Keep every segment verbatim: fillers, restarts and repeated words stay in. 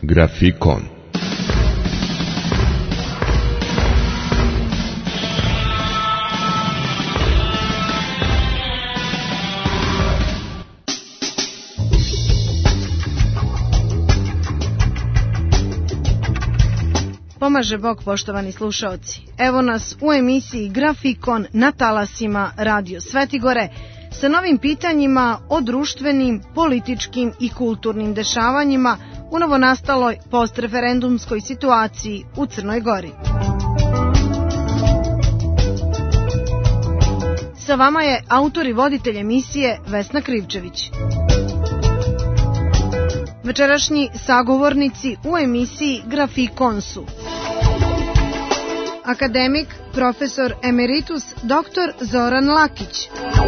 Grafikon. Pomaže Bog, poštovani slušaoci. Evo nas u emisiji Grafikon na talasima Radio Svetigore sa novim pitanjima o društvenim, političkim i kulturnim dešavanjima u novonastaloj postreferendumskoj situaciji u Crnoj Gori. Sa vama je autor i voditelj emisije Vesna Krivčević. Večerašnji sagovornici u emisiji Grafikon su akademik, profesor emeritus, doktor Zoran Lakić,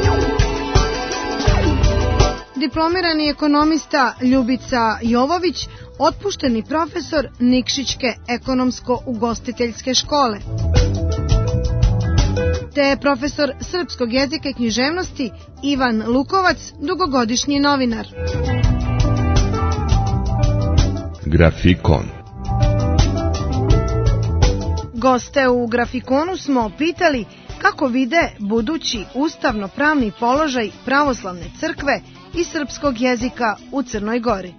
diplomirani ekonomista Ljubica Jovović, otpušteni profesor Nikšićke ekonomsko-ugostiteljske škole, te profesor srpskog jezika i književnosti Ivan Lukovac, dugogodišnji novinar. Grafikon. Goste u Grafikonu smo pitali kako vide budući ustavno-pravni položaj pravoslavne crkve i srpskog jezika u Crnoj Gori.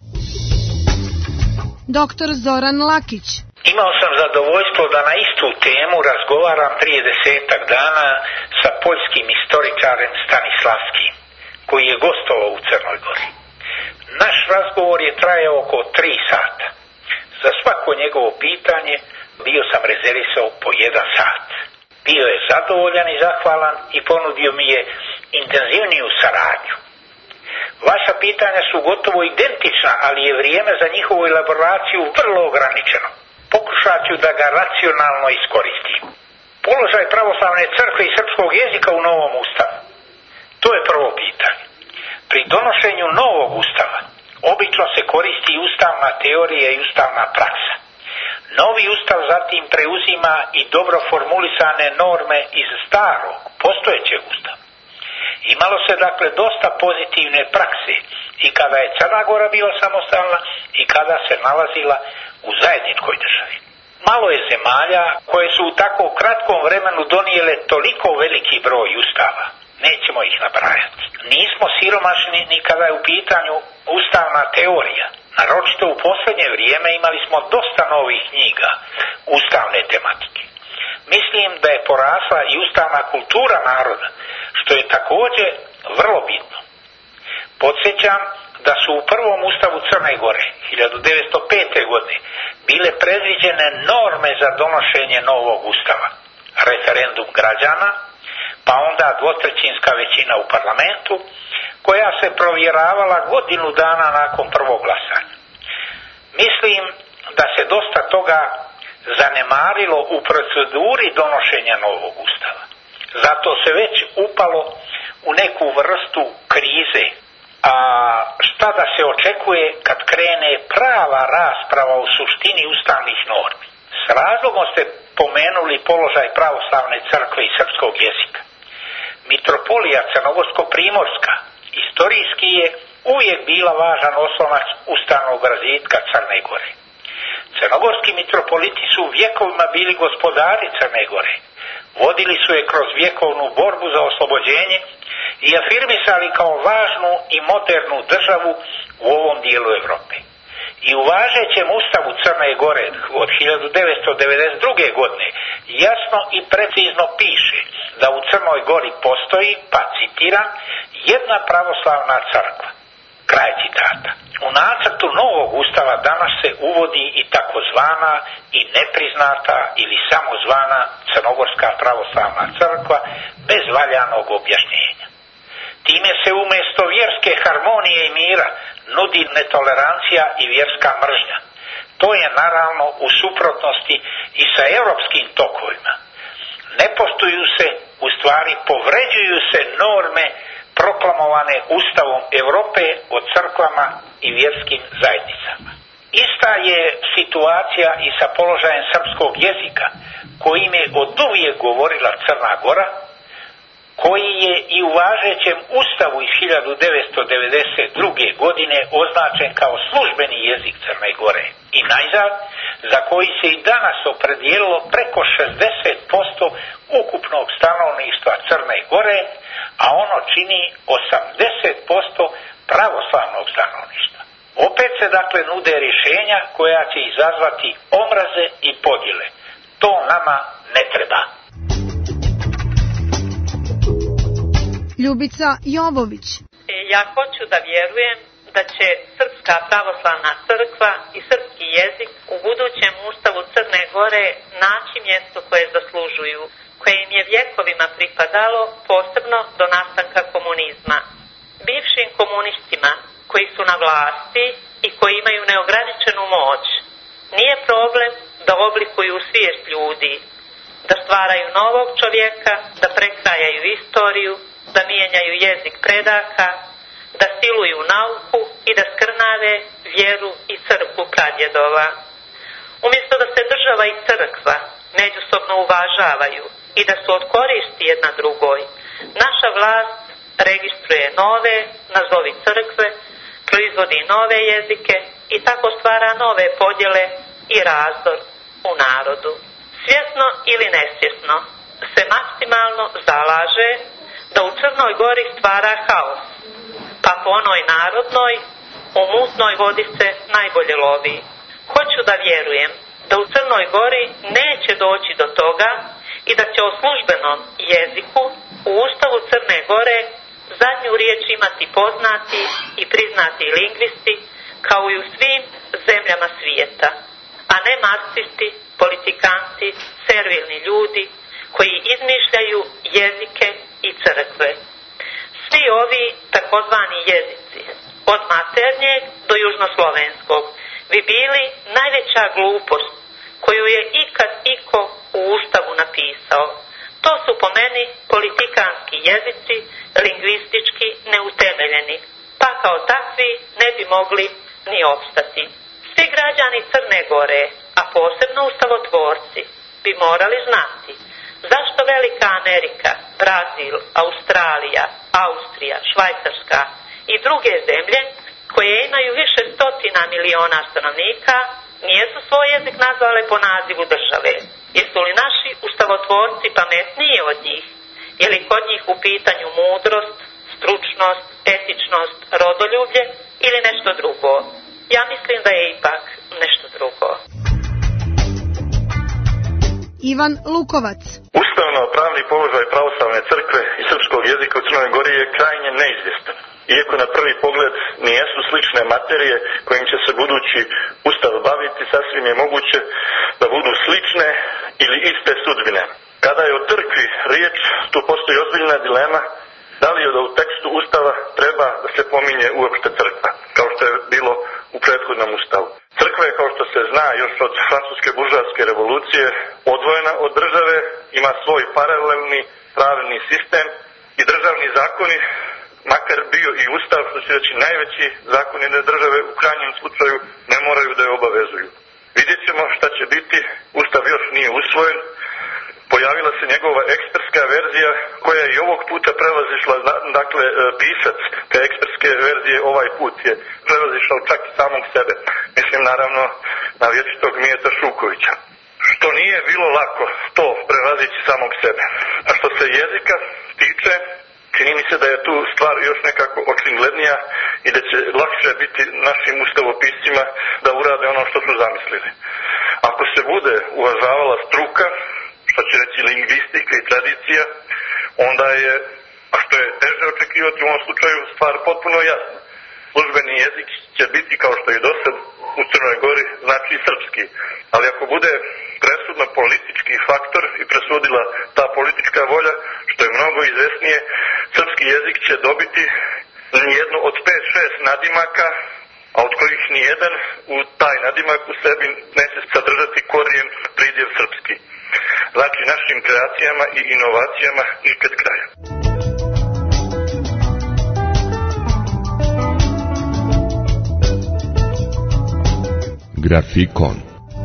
Doktor Zoran Lakić. Imao sam zadovoljstvo da na istu temu razgovaram prije desetak dana sa poljskim istoričarem Stanislavskim, koji je gostovao u Crnoj Gori. Naš razgovor je trajao oko tri sata. Za svako njegovo pitanje bio sam rezervisao po jedan sat. Bio je zadovoljan i zahvalan i ponudio mi je intenzivniju saradnju. Vaša pitanja su gotovo identična, ali je vrijeme za njihovu elaboraciju vrlo ograničeno. Pokušat ću da ga racionalno iskoristim. Položaj pravoslavne crkve i srpskog jezika u novom ustavu. To je prvo pitanje. Pri donošenju novog ustava obično se koristi ustavna teorija i ustavna praksa. Novi ustav zatim preuzima i dobro formulisane norme iz starog, postojećeg ustava. Imalo se dakle dosta pozitivne prakse i kada je Crna Gora bila samostalna i kada se nalazila u zajedničkoj državi. Malo je zemalja koje su u tako kratkom vremenu donijele toliko veliki broj ustava. Nećemo ih nabrajati. Nismo siromašni ni kada je u pitanju ustavna teorija. Naročito u posljednje vrijeme imali smo dosta novih knjiga ustavne tematike. Mislim da je porasla i ustavna kultura naroda, što je također vrlo bitno. Podsjećam da su u prvom ustavu Crne Gore hiljadu devetsto pete. godine bile predviđene norme za donošenje novog ustava. Referendum građana, pa onda dvotrećinska većina u parlamentu, koja se provjeravala godinu dana nakon prvog glasanja. Mislim da se dosta toga zanemarilo u proceduri donošenja novog ustava. Zato se već upalo u neku vrstu krize. A šta da se očekuje kad krene prava rasprava o suštini ustavnih normi? S razlogom ste pomenuli položaj pravoslavne crkve i srpskog jezika. Mitropolija Crnogorsko-primorska istorijski je uvijek bila važan oslonac ustavnog razvitka Crne Gore. Crnogorski mitropoliti su vjekovima bili gospodari Crne Gore. Vodili su je kroz vjekovnu borbu za oslobođenje i afirmisali kao važnu i modernu državu u ovom dijelu Europe. I u važećem ustavu Crne Gore od hiljadu devetsto devedeset druge. godine jasno i precizno piše da u Crnoj Gori postoji, pa citiram, jedna pravoslavna crkva. Kraj citata. U nacrtu novog ustava danas se uvodi i takozvana i nepriznata ili samozvana Crnogorska pravoslavna crkva bez valjanog objašnjenja. Time se umjesto vjerske harmonije i mira nudi netolerancija i vjerska mržnja. To je naravno u suprotnosti i sa europskim tokovima. Ne poštuju se, u stvari povređuju se norme proklamovane Ustavom Europe o crkvama i vjerskim zajednicama. Ista je situacija i sa položajem srpskog jezika, kojim je oduvijek govorila Crna Gora, koji je i u važećem ustavu iz hiljadu devetsto devedeset druge. godine označen kao službeni jezik Crne Gore. i najzad, za koji se i danas opredijelilo preko šezdeset posto ukupnog stanovništva Crne Gore, a ono čini osamdeset posto pravoslavnog stanovništva. Opet se dakle nude rješenja koja će izazvati omraze i podjele. To nama ne treba. Ljubica Jovović. Ja hoću da vjerujem da će Srpska pravoslavna crkva i srpski jezik u budućem ustavu Crne Gore naći mjesto koje zaslužuju, koje im je vjekovima pripadalo, posebno do nastanka komunizma. Bivšim komunistima koji su na vlasti i koji imaju neograničenu moć, nije problem da oblikuju svijest ljudi, da stvaraju novog čovjeka, da prekrajaju istoriju, da mijenjaju jezik predaka, da siluju nauku i da skrnave vjeru i crkvu pradjedova. Umjesto da se država i crkva međusobno uvažavaju i da su od koristi jedna drugoj, naša vlast registruje nove, nazovi crkve, proizvodi nove jezike i tako stvara nove podjele i razdor u narodu. Svjesno ili nesvjesno se maksimalno zalaže da u Crnoj Gori stvara haos, pa po onoj narodnoj u mutnoj vodi se najbolje lovi. Hoću da vjerujem da u Crnoj Gori neće doći do toga i da će o službenom jeziku u Ustavu Crne Gore zadnju riječ imati poznati i priznati lingvisti kao i u svim zemljama svijeta, a ne marksisti, politikanti, servilni ljudi koji izmišljaju jezike i crkve. Svi ovi takozvani jezici, od maternjeg do južnoslovenskog, bi bili najveća glupost koju je ikad iko u Ustavu napisao. To su po meni politikanski jezici, lingvistički neutemeljeni, pa kao takvi ne bi mogli ni opstati. Svi građani Crne Gore, a posebno ustavotvorci, bi morali znati zašto Velika Amerika, Brazil, Australija, Austrija, Švajcarska i druge zemlje koje imaju više stotina miliona stanovnika nijesu svoj jezik nazvale po nazivu države. Jesu li naši ustavotvorci pametniji od njih? Je li kod njih u pitanju mudrost, stručnost, etičnost, rodoljublje ili nešto drugo? Ja mislim da je ipak nešto drugo. Ivan Lukovac. Ustavno-pravni položaj pravoslavne crkve i srpskog jezika u Crnoj Gori je krajnje neizvjestan. Iako na prvi pogled nijesu slične materije kojim će se budući ustav baviti, sasvim je moguće da budu slične ili iste sudbine. Kada je o crkvi riječ, tu postoji ozbiljna dilema da li je da u tekstu ustava treba da se pominje uopšte crkva, kao što je bilo u prethodnom ustavu. Crkva je, kao što se zna još od francuske buržoaske revolucije, odvojena od države, ima svoj paralelni pravni sistem i državni zakoni, makar bio i ustav, što će reći najveći zakon jedne države, u krajnjem slučaju ne moraju da je obavezuju. Vidjet ćemo šta će biti, ustav još nije usvojen, pojavila se njegova ekspertska verzija koja je i ovog puta prevazišla, dakle pisac te ekspertske verzije ovaj put je prevazišao čak i samog sebe. Mislim naravno na vječitog Mijeta Šukovića. Što nije bilo lako to prevazići samog sebe. A što se jezika tiče, čini mi se da je tu stvar još nekako očiglednija i da će lakše biti našim ustavopiscima da urade ono što su zamislili. Ako se bude uvažavala struka, što će reći lingvistika i tradicija, onda je, a što je teže očekivati u ovom slučaju, stvar potpuno jasna. Službeni jezik će biti, kao što je dosad u Crnoj Gori, znači srpski. Ali ako bude presudno politički faktor i presudila ta politička volja, što je mnogo izvesnije, srpski jezik će dobiti jednu od pet šest nadimaka, a od kojih nijedan u taj nadimak u sebi neće sadržati korijen pridjev srpski. Znači našim kreacijama i inovacijama nikad kraja. Grafikon.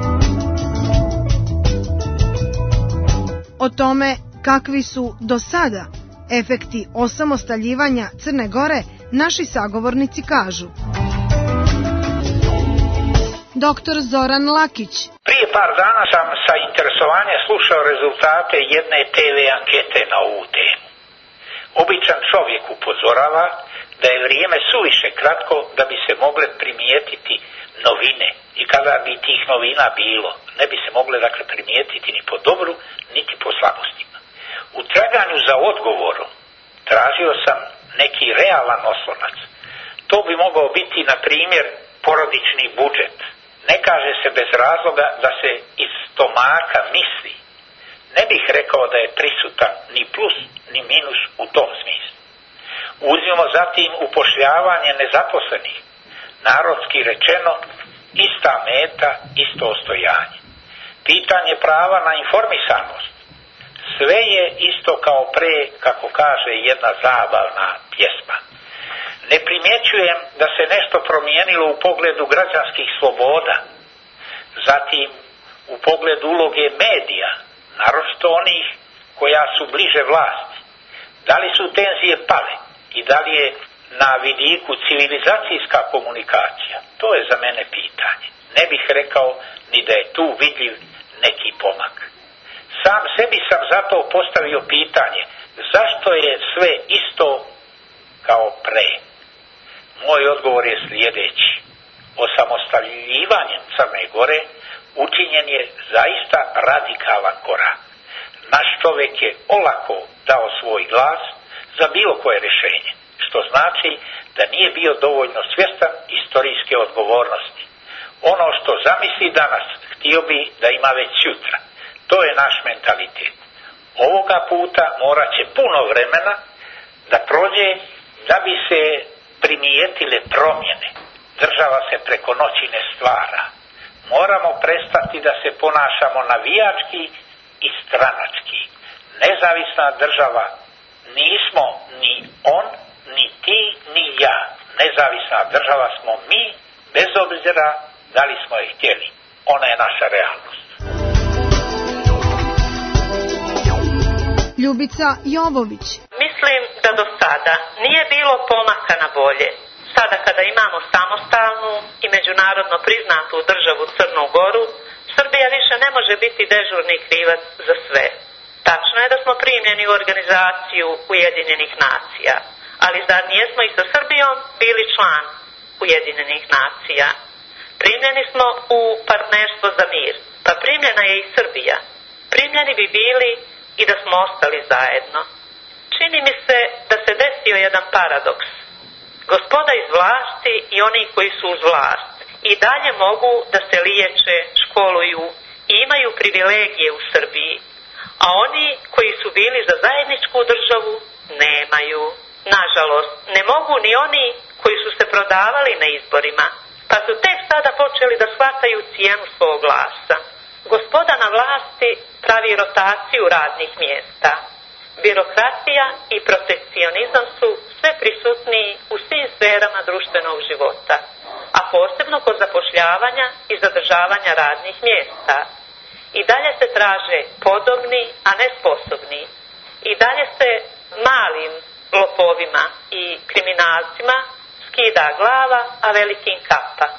O tome kakvi su do sada efekti osamostaljivanja Crne Gore naši sagovornici kažu. doktor Zoran Lakić. Prije par dana sam sa interesovanjem slušao rezultate jedne te ve ankete na ovu temu. Običan čovjek upozorava da je vrijeme suviše kratko da bi se mogle primijetiti novine i kada bi tih novina bilo, ne bi se mogle dakle primijetiti ni po dobru, niti po slabostima. U traganju za odgovorom tražio sam neki realan oslonac. To bi mogao biti, na primjer, porodični budžet. Ne kaže se bez razloga da se iz stomaka misli. Ne bih rekao da je prisutan ni plus ni minus u tom smislu. Uzmimo zatim upošljavanje nezaposlenih. Narodski rečeno, ista meta, isto ostojanje. Pitanje prava na informisanost. Sve je isto kao pre, kako kaže jedna zabavna pjesma. Ne primjećujem da se nešto promijenilo u pogledu građanskih sloboda, zatim u pogledu uloge medija, naročito onih koja su bliže vlasti. Da li su tenzije pale i da li je na vidiku civilizacijska komunikacija? To je za mene pitanje. Ne bih rekao ni da je tu vidljiv neki pomak. Sam sebi sam zato postavio pitanje, zašto je sve isto kao pre? Moj odgovor je sljedeći. Osamostaljivanjem Crne Gore učinjen je zaista radikalan korak. Naš čovjek je olako dao svoj glas za bilo koje rješenje, što znači da nije bio dovoljno svjestan istorijske odgovornosti. Ono što zamisli danas, htio bi da ima već sutra. To je naš mentalitet. Ovoga puta morat će puno vremena da prođe da bi se primijetile promjene. Država se preko noći ne stvara. Moramo prestati da se ponašamo navijački i stranački. Nezavisna država nismo ni on, ni ti, ni ja. Nezavisna država smo mi, bez obzira da li smo je htjeli. Ona je naša realnost. Ljubica Jovović. Mislim da do sada nije bilo pomaka na bolje. Sada kada imamo samostalnu i međunarodno priznatu državu Crnu Goru, Srbija više ne može biti dežurni krivac za sve. Tačno je da smo primljeni u organizaciju Ujedinjenih nacija, ali zar nijesmo i sa Srbijom bili član Ujedinjenih nacija? Primljeni smo u partnerstvo za mir, pa primljena je i Srbija. Primljeni bi bili i da smo ostali zajedno. Čini mi se da se desio jedan paradoks. Gospoda iz vlasti i oni koji su uz vlast i dalje mogu da se liječe, školuju i imaju privilegije u Srbiji, a oni koji su bili za zajedničku državu nemaju. Nažalost, ne mogu ni oni koji su se prodavali na izborima, pa su tek sada počeli da shvataju cijenu svog glasa. Gospoda na vlasti pravi rotaciju radnih mjesta. Birokratija i protekcionizam su sve prisutniji u svim sferama društvenog života, a posebno kod zapošljavanja i zadržavanja radnih mjesta. I dalje se traže podobni, a ne sposobni. I dalje se malim lopovima i kriminalcima skida glava, a velikim kapa.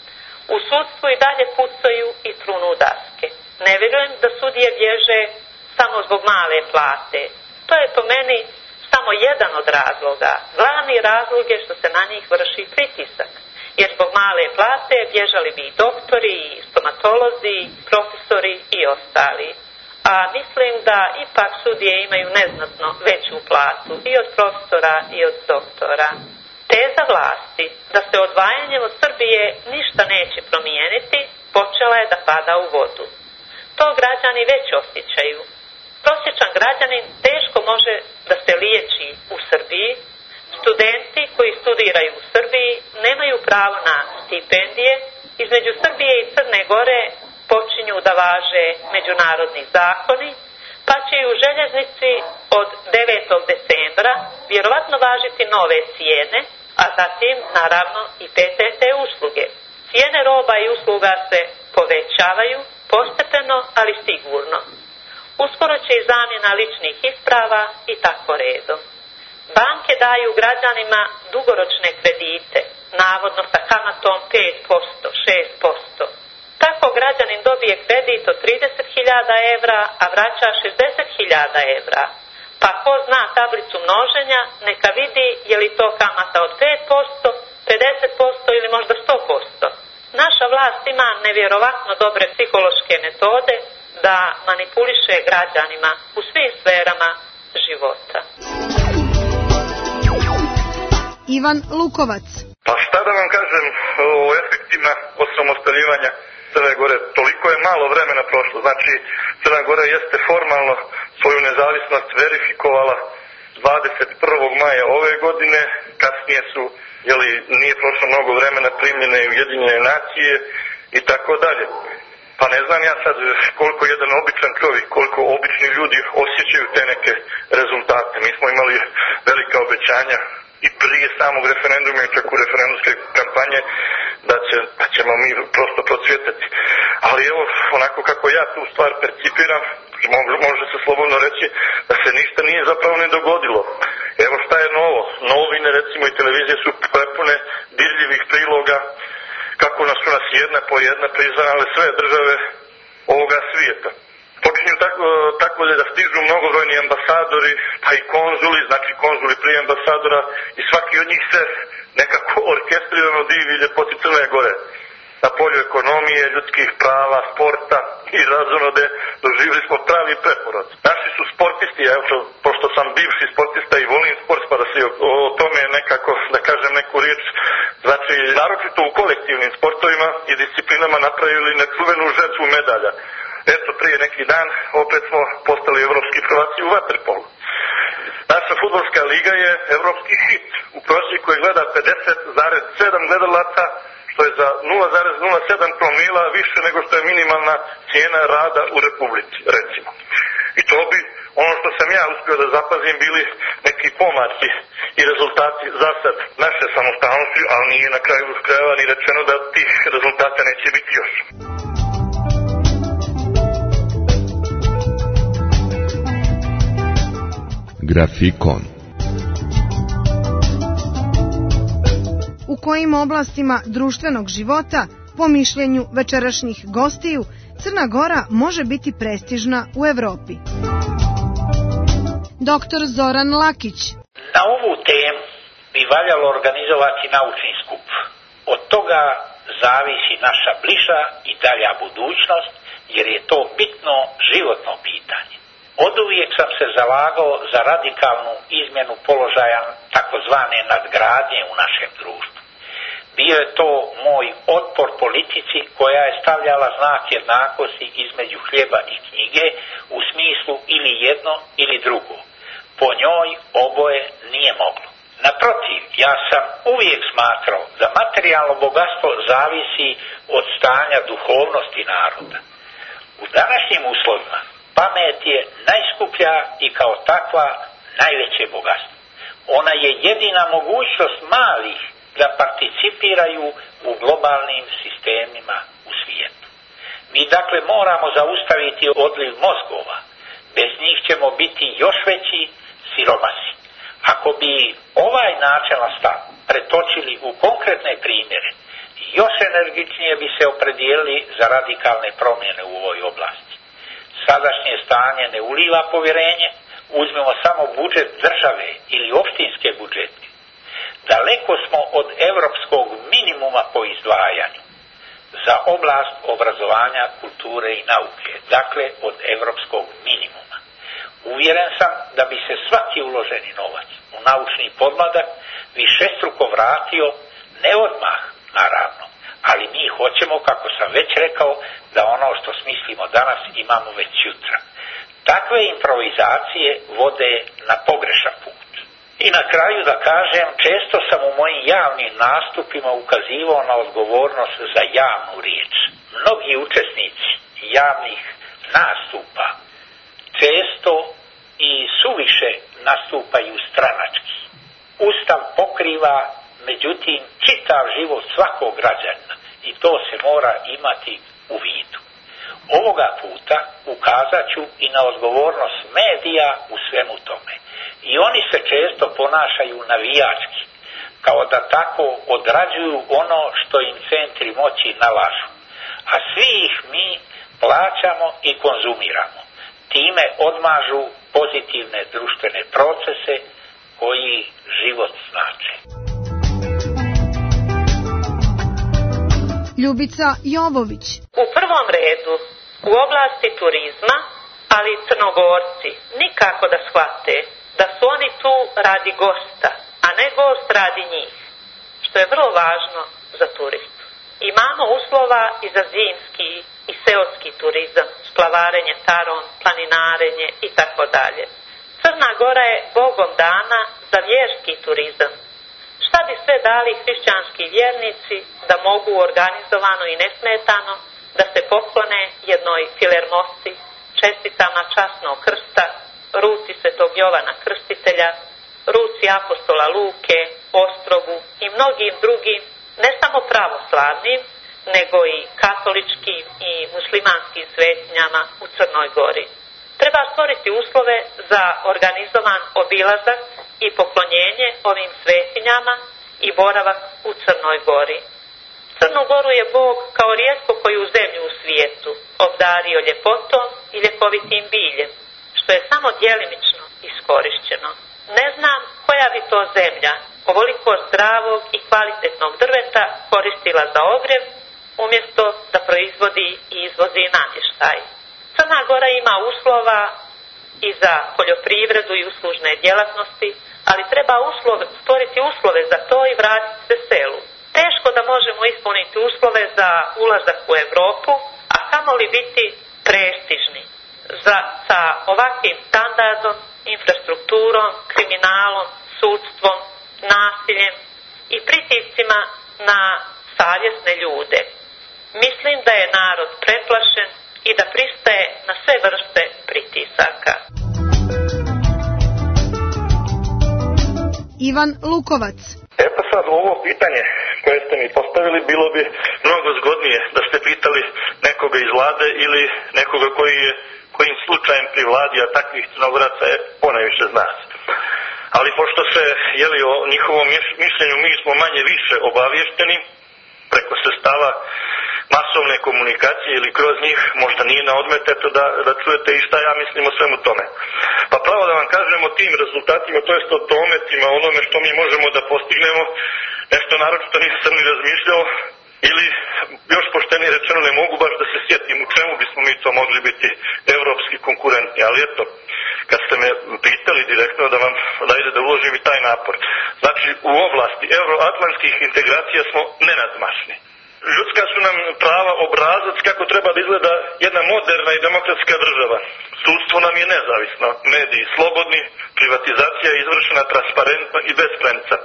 U sudstvu i dalje pucaju i trunu daske. Ne vjerujem da sudije bježe samo zbog male plate. To je po meni samo jedan od razloga. Glavni razlog je što se na njih vrši pritisak. Jer zbog male plate bježali bi i doktori, i stomatolozi, i profesori i ostali. A mislim da ipak sudije imaju neznatno veću platu i od profesora i od doktora. Teza vlasti da se odvajanjem od Srbije ništa neće promijeniti počela je da pada u vodu. To građani već osjećaju. Prosječan građanin teško može da se liječi u Srbiji. Studenti koji studiraju u Srbiji nemaju pravo na stipendije. Između Srbije i Crne Gore počinju da važe međunarodni zakoni, pa će i u željeznici od devetog decembra vjerovatno važiti nove cijene, a zatim naravno i P T T usluge. Cijene roba i usluga se povećavaju postepeno, ali sigurno. Uskoro će i zamjena ličnih isprava i tako redom. Banke daju građanima dugoročne kredite, navodno sa kamatom pet posto, šest posto. Tako građanin dobije kredit od trideset hiljada evra, a vraća šezdeset hiljada evra. Pa ko zna tablicu množenja, neka vidi je li to kamata od pet posto, pedeset posto ili možda sto posto. Naša vlast ima nevjerovatno dobre psihološke metode da manipuliše građanima u svim sferama života. Ivan Lukovac. Pa šta da vam kažem o efektima osamostaljivanja Crne Gore? Toliko je malo vremena prošlo. Znači, Crna Gora jeste formalno svoju nezavisnost verifikovala dvadeset prvog maja ove godine. Kasnije su, jeli, nije prošlo mnogo vremena, primljene i Ujedinjene nacije i tako dalje. Pa ne znam ja sad koliko jedan običan čovjek, koliko obični ljudi osjećaju te neke rezultate. Mi smo imali velika obećanja i prije samog referenduma i čak u referendumske kampanje da, će, da ćemo mi prosto procvjetati. Ali evo, onako kako ja tu stvar percipiram, može se slobodno reći da se ništa nije zapravo ni dogodilo. Evo šta je novo. Novine, recimo i televizije su prepune dirljivih priloga kako nas su nas jedna po jedna priznale sve države ovoga svijeta. Počinju tako, tako da stižu mnogobrojni ambasadori, pa i konzuli, znači konzuli prije ambasadora, i svaki od njih se nekako orkestrirano divi ljepoti Crne Gore. Na polju ekonomije, ljudskih prava, sporta i razonode doživjeli smo pravi preporod. Naši su sportisti, ja, pošto sam bivši sportista i volim sport, pa da se o, o tome nekako, da kažem neku riječ, znači naročito u kolektivnim sportovima i disciplinama napravili nečuvenu žetvu medalja. Eto, prije neki dan opet smo postali evropski prvaci u vaterpolu. Naša fudbalska liga je evropski hit. U prosjeku je gleda pedeset zarez sedam gledalaca, što je za nula zarez nula sedam promila više nego što je minimalna cijena rada u Republici, recimo. I to bi, ono što sam ja uspio da zapazim, bili neki pomaci i rezultati za sad naše samostalnosti, ali nije na kraju krajeva ni rečeno da tih rezultata neće biti još. Grafikon. U kojim oblastima društvenog života, po mišljenju večerašnjih gostiju, Crna Gora može biti prestižna u Evropi? Doktor Zoran Lakić. Na ovu temu bi valjalo organizovati naučni skup. Od toga zavisi naša bliža i dalja budućnost, jer je to bitno životno pitanje. Oduvijek sam se zalagao za radikalnu izmjenu položaja takozvane nadgradnje u našem društvu. Bio je to moj otpor politici koja je stavljala znak jednakosti između hljeba i knjige u smislu ili jedno ili drugo. Po njoj oboje nije moglo. Naprotiv, ja sam uvijek smatrao da materijalno bogatstvo zavisi od stanja duhovnosti naroda. U današnjim uslovima pamet je najskuplja i kao takva najveće bogatstvo. Ona je jedina mogućnost malih da participiraju u globalnim sistemima u svijetu. Mi dakle moramo zaustaviti odliv mozgova. Bez njih ćemo biti još veći siromasi. Ako bi ovaj načelan stav pretočili u konkretne primjere, još energičnije bi se opredijelili za radikalne promjene u ovoj oblasti. Sadašnje stanje ne uliva povjerenje, uzmemo samo budžet države ili opštinske budžete. Daleko smo od europskog minimuma po izdvajanju za oblast obrazovanja, kulture i nauke, dakle od europskog minimuma. Uvjeren sam da bi se svaki uloženi novac u naučni podmladak višestruko vratio, ne odmah naravno, ali mi hoćemo, kako sam već rekao, da ono što smislimo danas imamo već jutra. Takve improvizacije vode na pogrešan put. I na kraju da kažem, često sam u mojim javnim nastupima ukazivao na odgovornost za javnu riječ. Mnogi učesnici javnih nastupa često i suviše nastupaju stranački. Ustav pokriva, međutim, čitav život svakog građanina i to se mora imati u vidu. Ovoga puta ukazat ću i na odgovornost medija u svemu tome. I oni se često ponašaju navijački, kao da tako odrađuju ono što im centri moći nalažu. a svi ih mi plaćamo i konzumiramo. Time odmažu pozitivne društvene procese koji život znače. Ljubica Jovović. U prvom redu, u oblasti turizma, ali i Crnogorci nikako da shvate da su oni tu radi gosta, a ne gost radi njih, što je vrlo važno za turistu. Imamo uslova i za zimski i seoski turizam, splavarenje tarom, planinarenje i tako dalje. Crna Gora je Bogom dana za vjerski turizam. Šta bi sve dali hrišćanski vjernici da mogu organizovano i nesmetano da se poklone jednoj filermosi, čestitama časnog krsta, ruci Svetog Jovana Krstitelja, ruci apostola Luke, Ostrogu i mnogim drugim, ne samo pravoslavnim, nego i katoličkim i muslimanskim svetinjama u Crnoj Gori. Treba stvoriti uslove za organizovan obilazak i poklonjenje ovim svetinjama i boravak u Crnoj Gori. Crnu Goru je Bog kao rijetko koju zemlju u svijetu obdario ljepotom i ljekovitim biljem, što je samo djelimično iskorišćeno. Ne znam koja bi to zemlja ovoliko zdravog i kvalitetnog drveta koristila za ogrjev, umjesto da proizvodi i izvozi namještaj. Crna Gora ima uslova i za poljoprivredu i uslužne djelatnosti, ali treba uslove, stvoriti uslove za to i vratiti se selu. Teško da možemo ispuniti uslove za ulazak u Europu, a kamoli biti prestižni. Za, sa ovakvim standardom, infrastrukturom, kriminalom, sudstvom, nasiljem i pritiscima na savjesne ljude. Mislim da je narod preplašen i da pristaje na sve vrste pritisaka. Ivan Lukovac. E pa sad ovo pitanje koje ste mi postavili bilo bi mnogo zgodnije da ste pitali nekoga iz vlade ili nekoga koji je kojim slučajem pri vladi, a takvih Crnogoraca je ponajviše zna se. Ali pošto se, jeli, o njihovom mišljenju mi smo manje više obavješteni preko sredstava masovne komunikacije ili kroz njih, možda nije na odmet eto da, da čujete i šta ja mislim o svemu tome. Pa pravo da vam kažem o tim rezultatima, to jest o dometima, onome što mi možemo da postignemo, nešto naročito nisam ni razmišljao, ili još poštenije rečeno ne mogu baš da se sjetim u čemu bismo mi to mogli biti evropski konkurentni, ali eto, kad ste me pitali direktno da vam dajde da uložim i taj napor. Znači, u oblasti euroatlantskih integracija smo nenadmašni. Ljudska su nam prava obrazac kako treba da izgleda jedna moderna i demokratska država. Sudstvo nam je nezavisno, mediji slobodni, privatizacija je izvršena transparentno i bez premca.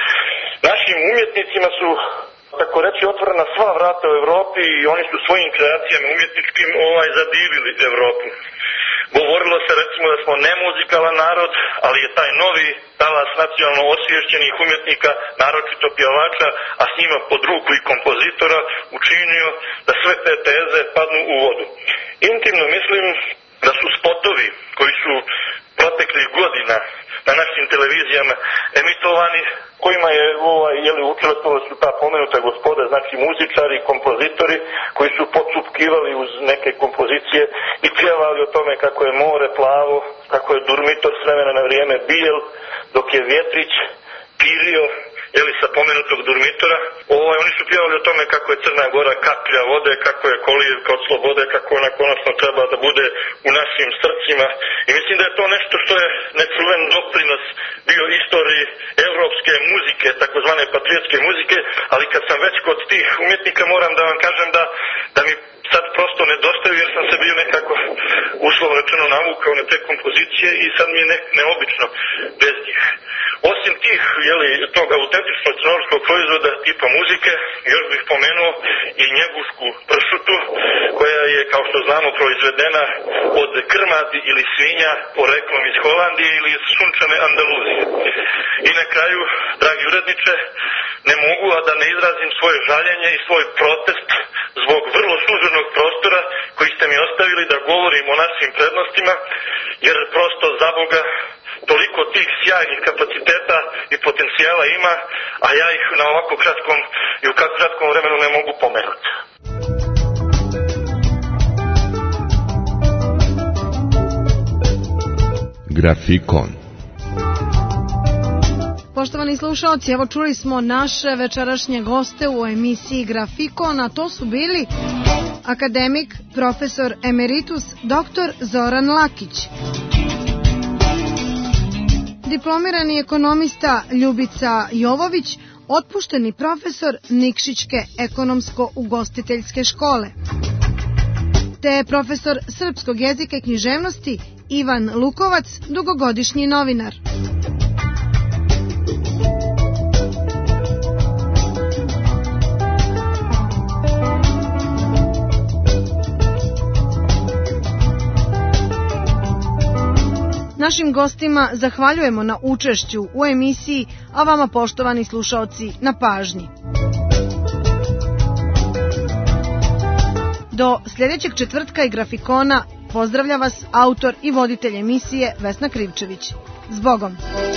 Našim umjetnicima su, tako reći, otvorena sva vrata u Evropi i oni su svojim kreacijama umjetničkim ovaj zadivili Evropu. Govorilo se recimo da smo nemuzikalan narod, ali je taj novi talas nacionalno osviješćenih umjetnika, naročito pjevača, a s njima pod ruku i kompozitora, učinio da sve te teze padnu u vodu. Intimno mislim da su spotovi koji su proteklih godina na našim televizijama emitovani, kojima je ovaj, jeli, učestvovali su ta pomenuta gospoda, znači muzičari, kompozitori, koji su podsupkivali uz neke kompozicije i pjevali o tome kako je more plavo, kako je Durmitor s vremena na vrijeme bijel, dok je vjetrić pirio, jeli, sa pomenutog Durmitora. Ovaj, oni su pjevali o tome kako je Crna Gora kaplja vode, kako je kolijevka od slobode, kako ona konačno treba da bude u našim srcima. I mislim da je to nešto što je nečuven doprinos bio istoriji evropske muzike, takozvane patriotske muzike, ali kad sam već kod tih umjetnika moram da vam kažem da, da mi sad prosto nedostaju jer sam se bio nekako uslovno rečeno navukao na te kompozicije i sad mi je ne, neobično bez njih. Osim tih, jeli, tog autentičnog crnogorskog proizvoda tipa muzike, još bih pomenuo i njegušku pršutu, koja je, kao što znamo, proizvedena od krmadi ili svinja, poreklom iz Holandije ili iz sunčane Andaluzije. I na kraju, dragi uredniče, ne mogu a da ne izrazim svoje žaljenje i svoj protest zbog vrlo suženog prostora koji ste mi ostavili da govorim o našim prednostima, jer prosto, za Boga, toliko tih sjajnih kapaciteta i potencijala ima, a ja ih na ovako kratkom i u kratkom vremenu ne mogu pomenuti. Grafikon. Poštovani slušalci, evo čuli smo naše večerašnje goste u emisiji Grafikon, a to su bili akademik, profesor emeritus, doktor Zoran Lakić, diplomirani ekonomista Ljubica Jovović, otpušteni profesor Nikšićke ekonomsko-ugostiteljske škole, te profesor srpskog jezika i književnosti Ivan Lukovac, dugogodišnji novinar. Našim gostima zahvaljujemo na učešću u emisiji, a vama, poštovani slušaoci, na pažnji. Do sljedećeg četvrtka i Grafikona pozdravlja vas autor i voditelj emisije Vesna Krivčević. Zbogom!